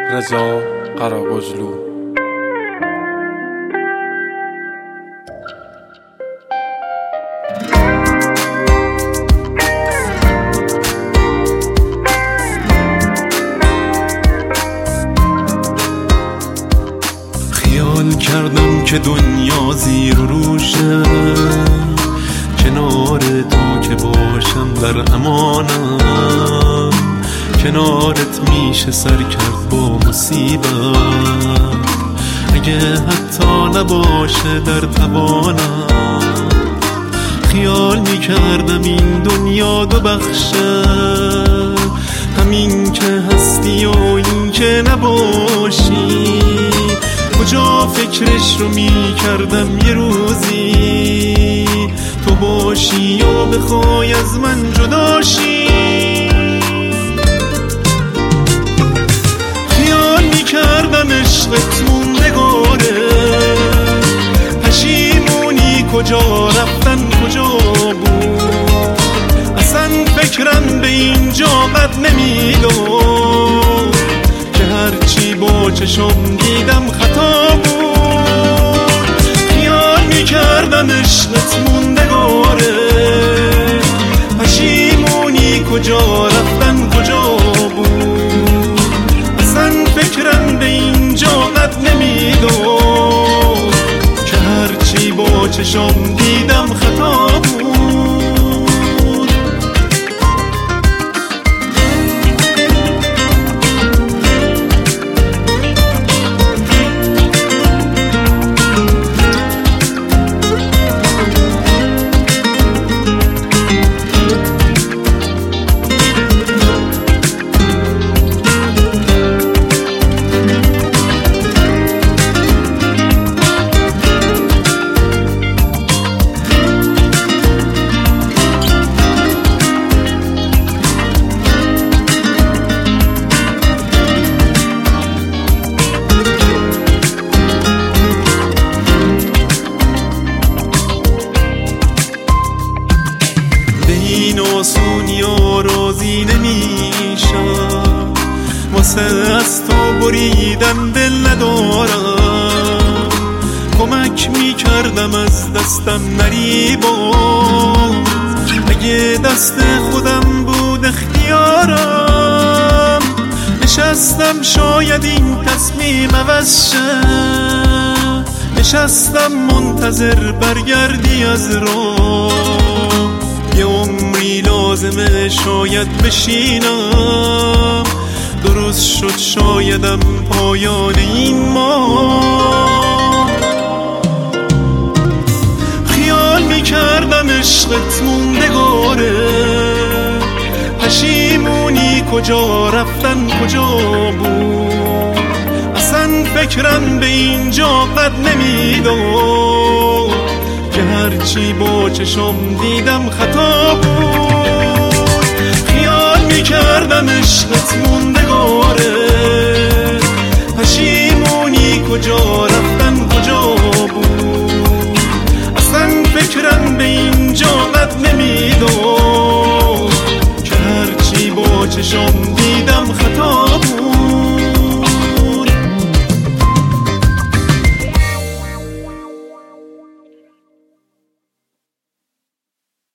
رضا قراقجلو. خیال کردم که دنیا زیر و روشه، کنار تو که باشم در امانم، کنارت میشه سر کرد با مصیبت، اگه حتی نباشه در توانم. خیال میکردم این دنیا دو بخشه، همین که هستی و این که نباشی. کجا فکرش رو میکردم یه روزی تو باشی و بخوای از من جداشی. خیال میکردم عشقت موندگاره، پشیمونی کجا رفتن کجا بود. اصلا فکرم به اینجا قد نمیداد که هرچی با چشم دیدم خطا بود. خیال میکردم عشقت موندگاره، پشیمونی کجا رفتن کجا بود. اصلا فکرم به اینجا قد نمیداد که هرچی با چشم دیدم خطا بود. این آسونی ها راضی نمیشم، واسه از تو بریدن دل ندارم. کمک میکردم از دستم نری باز، اگه دست خودم بود اختیارم. نشستم شاید این تصمیم عوض شه، نشستم منتظر برگردی از راه. یه عمری لازمه شاید بشینم، درست شد شایدم پایان این ماه. خیال میکردم عشقت موندگاره، پشیمونی کجا رفتن کجا بود. اصلا فکرم به اینجا قد نمیداد که هرچی با چشم دیدم خطا بود. خیال میکردم عشقت موندگاره، پشیمونی کجا